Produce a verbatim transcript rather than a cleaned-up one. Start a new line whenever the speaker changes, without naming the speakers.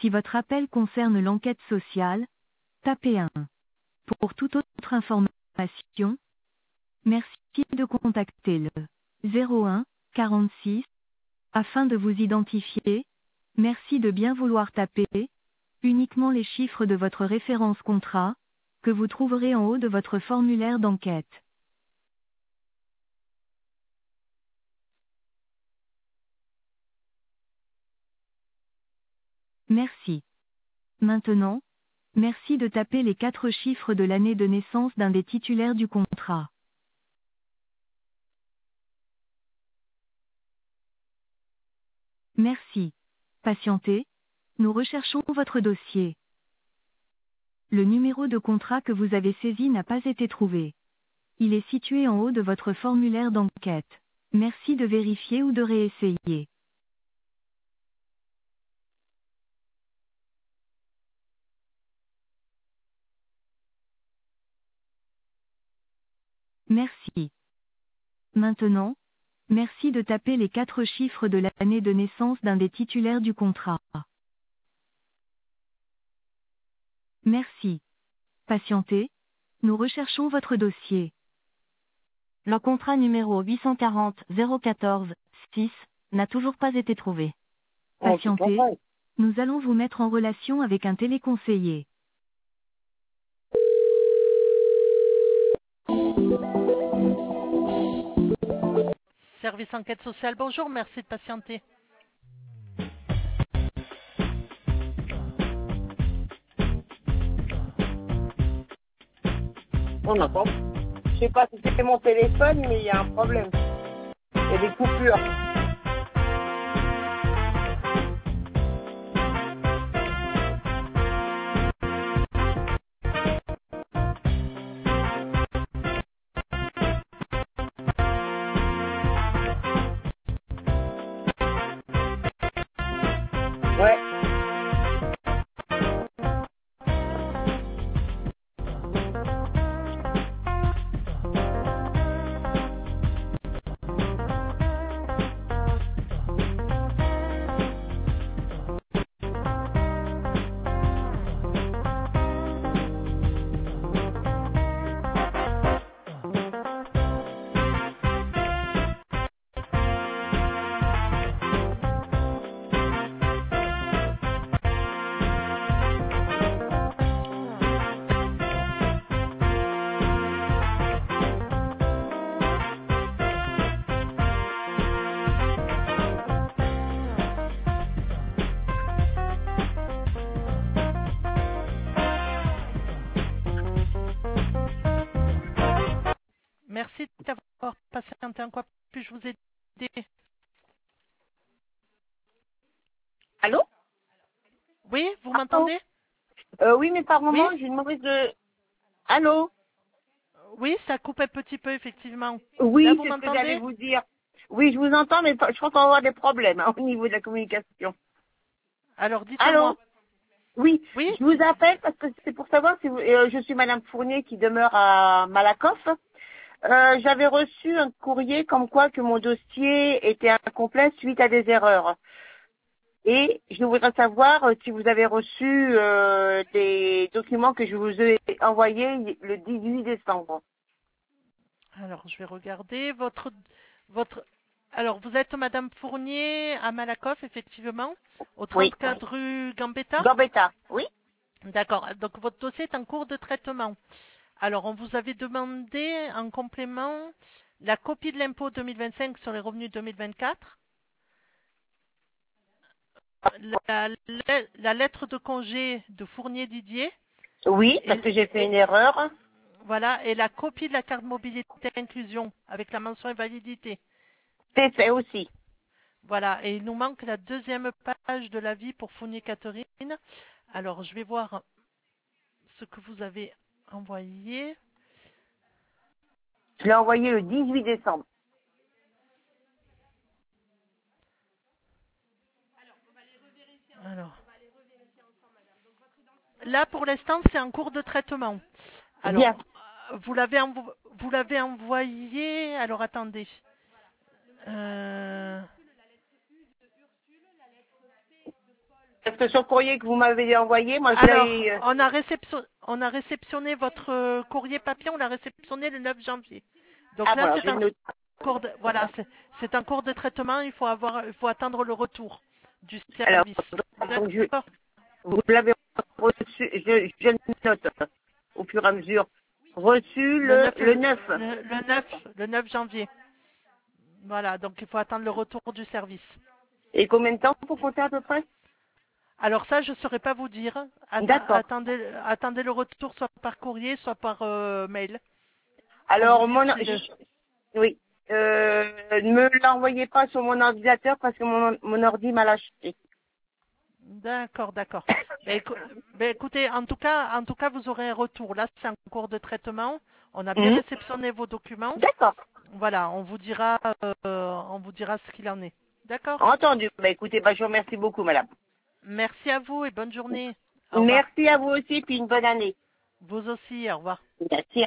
Si votre appel concerne l'enquête sociale, tapez un. Pour toute autre information, merci de contacter le zéro un quarante-six. Afin de vous identifier, merci de bien vouloir taper uniquement les chiffres de votre référence contrat, que vous trouverez en haut de votre formulaire d'enquête. Merci. Maintenant, merci de taper les quatre chiffres de l'année de naissance d'un des titulaires du contrat. Merci. Patientez, nous recherchons votre dossier. Le numéro de contrat que vous avez saisi n'a pas été trouvé. Il est situé en haut de votre formulaire d'enquête. Merci de vérifier ou de réessayer. Merci. Maintenant, merci de taper les quatre chiffres de l'année de naissance d'un des titulaires du contrat. Merci. Patientez, nous recherchons votre dossier. Le contrat numéro huit cent quarante zéro quatorze six n'a toujours pas été trouvé.
Oh, c'est pas
Patientez,
vrai.
nous allons vous mettre en relation avec un téléconseiller.
Service enquête sociale, bonjour, merci de patienter.
On entend. Je sais pas si c'était mon téléphone, mais il y a un problème. Il y a des coupures. Ouais.
Merci d'avoir patienté. En quoi puis-je vous aider?
Allô?
Oui, vous
Allô?
m'entendez?
Euh, oui, mais par
Oui,
moment, j'ai une mauvaise... de- Allô?
oui, ça coupe un petit peu, effectivement. Là,
Oui,
vous
c'est ce que j'allais
m'entendez?
vous dire. Oui, je vous entends, mais pas- je crois qu'on va avoir des problèmes hein, au niveau de la communication.
Alors, dites-moi.
Allô? Oui,
Oui?
je vous appelle parce que c'est pour savoir si vous... euh, je suis Madame Fournier qui demeure à Malakoff. Euh, j'avais reçu un courrier comme quoi que mon dossier était incomplet suite à des erreurs. Et je voudrais savoir euh, si vous avez reçu euh, des documents que je vous ai envoyés le dix-huit décembre.
Alors, je vais regarder votre... votre... Alors, vous êtes Madame Fournier à Malakoff, effectivement, au
Oui.
trente-quatre rue Gambetta.
Gambetta, oui.
D'accord. Donc, votre dossier est en cours de traitement. Alors, on vous avait demandé en complément la copie de l'impôt deux mille vingt-cinq sur les revenus deux mille vingt-quatre, la, la- la lettre de congé de Fournier Didier,
Oui, parce
et,
que j'ai fait
et-
une erreur.
voilà, et la copie de la carte mobilité inclusion avec la mention invalidité.
C'est fait aussi.
Voilà, et il nous manque la deuxième page de l'avis pour Fournier Catherine. Alors, je vais voir ce que vous avez envoyé.
Je l'ai envoyé le dix-huit décembre.
Alors, là, pour l'instant, c'est en cours de traitement.
Bien.
Alors, euh, vous l'avez envo- vous l'avez envoyé. Alors, attendez. Euh,
Parce que sur le courrier que vous m'avez envoyé, moi je
Alors,
l'ai... euh,
on a, réception- on a réceptionné votre euh, courrier papier, on l'a réceptionné le neuf janvier. Donc
Ah
là,
voilà,
c'est
je
un
note.
cours de, voilà, c'est c'est un cours de traitement, il faut avoir, il faut attendre le retour du
Alors,
service.
donc je,
D'accord.
vous l'avez reçu, je, je note au fur et à mesure. Reçu
Le
le,
neuf,
le neuf.
le, le neuf, le neuf janvier. Voilà, donc il faut attendre le retour du service.
Et combien de temps pour compter à peu près?
Alors ça, je ne saurais pas vous dire. Atte-
D'accord.
attendez, attendez le retour soit par courrier, soit par euh, mail. Pour vous
Alors,
dire
mon,
si le...
je- oui, euh, ne me l'envoyez pas sur mon ordinateur parce que mon, mon ordi m'a lâché.
D'accord, d'accord. Ben, écou- ben, écoutez, en tout cas, en tout cas, vous aurez un retour. Là, c'est en cours de traitement. On a bien
Mhm.
réceptionné vos documents.
D'accord.
Voilà, on vous dira, euh, on vous dira ce qu'il en est. D'accord.
Entendu. Bah, écoutez, bah, je vous remercie beaucoup, madame.
Merci à vous et bonne journée. Au revoir.
Merci à vous aussi, puis une bonne année.
Vous aussi, au revoir.
Merci.